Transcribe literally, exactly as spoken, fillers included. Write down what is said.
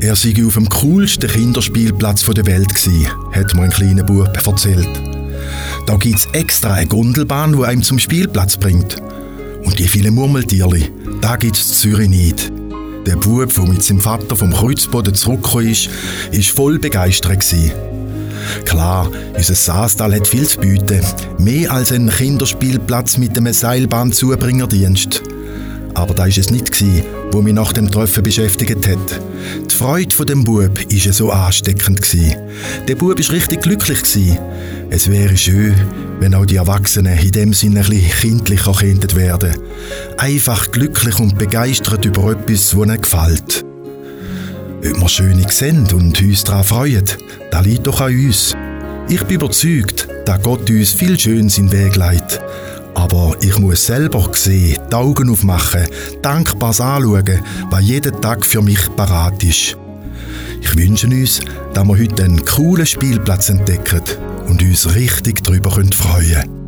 Er sei auf dem coolsten Kinderspielplatz der Welt gsi, hat mir ein kleiner Bub erzählt. Da gibt's extra eine Gondelbahn, die einem zum Spielplatz bringt. Und die vielen Murmeltierli, da gibt's in Zürich nicht. Der Bub, der mit seinem Vater vom Kreuzboden zurückgekommen ist, war voll begeistert gsi. Klar, unser Saastal hat viel zu bieten, mehr als ein Kinderspielplatz mit einem Seilbahnzubringerdienst. Aber da war es nicht, was mich nach dem Treffen beschäftigt hat. Die Freude von dem Bub war so ansteckend. Der Bub war richtig glücklich. Es wäre schön, wenn auch die Erwachsenen in dem Sinne ein bisschen kindlicher könnten werden. Einfach glücklich und begeistert über etwas, das ihnen gefällt. Ob wir Schöne sehen und uns daran freuen, das liegt doch an uns. Ich bin überzeugt, dass Gott uns viel Schönes in den Weg leitet. Aber ich muss selber sehen, die Augen aufmachen, dankbar anschauen, was jeden Tag für mich parat ist. Ich wünsche uns, dass wir heute einen coolen Spielplatz entdecken und uns richtig darüber freuen können.